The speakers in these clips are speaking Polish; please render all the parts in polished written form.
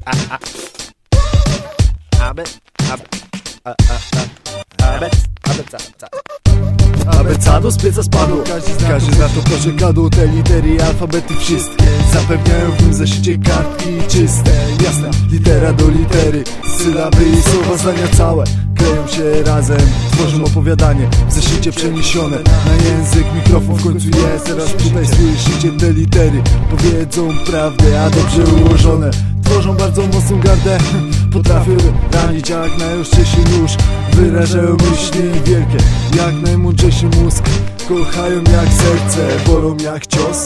Abecado z pieca spadło, każdy zna to poczekadło. Te litery i alfabety wszystkie zapewniają w nim zeszycie kartki czyste. Jasna, litera do litery, sylaby i słowa, zdania całe kleją się razem, tworzą opowiadanie w zeszycie przeniesione na język. Mikrofon w końcu jest, teraz tutaj słyszycie te litery. Powiedzą prawdę, a dobrze ułożone tworzą bardzo mocną gardę. Potrafią ranić jak najostrzejszy nóż, wyrażają myśli wielkie jak najmądrzejszy mózg. Kochają jak serce, bolą jak cios.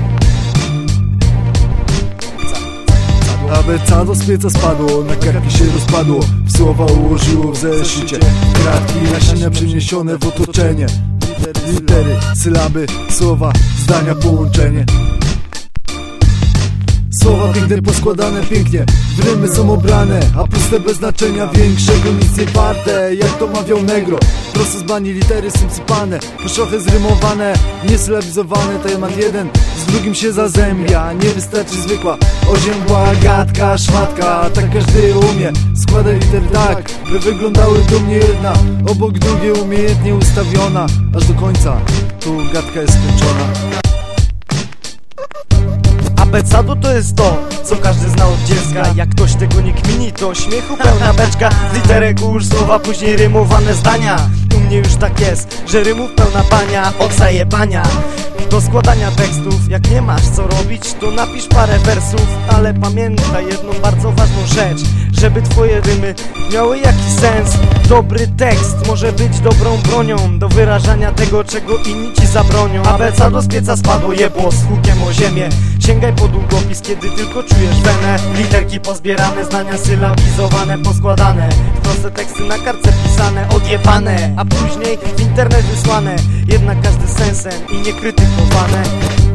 Abecado z pieca spadło, na kartki się rozpadło, w słowa ułożyło w zeszycie. Kratki nasilne przeniesione w otoczenie. Litery, sylaby, słowa, zdania, połączenie. Słowa piękne poskładane pięknie, w rymy są obrane, a puste bez znaczenia większego nic nie warte. Jak to mawiał Negro, prosto z bani litery są sypane, poszochy zrymowane, niesylabizowane. Temat jeden z drugim się zazębia, nie wystarczy zwykła oziębła gadka, szmatka. Tak każdy umie, składa litery tak, by wyglądały dumnie jedna obok drugiej, umiejętnie ustawiona, aż do końca tu gadka jest skończona. Abecado to jest to, co każdy zna od dziecka. Jak ktoś tego nie kmini, to śmiechu pełna beczka. Z literek ułóż słowa, później rymowane zdania. U mnie już tak jest, że rymów pełna bania od zajebania do składania tekstów. Jak nie masz co robić, to napisz parę wersów. Ale pamiętaj jedną bardzo ważną rzecz, żeby twoje rymy miały jakiś sens. Dobry tekst może być dobrą bronią do wyrażania tego, czego inni ci zabronią. Abecado z pieca spadło, jebło z hukiem o ziemię. Sięgaj po długopis, kiedy tylko czujesz wenę. Literki pozbierane, zdania sylabizowane, poskładane, proste teksty na kartce pisane, odjebane, a później w internet wysłane. Jednak każdy sensem i nie krytykowane.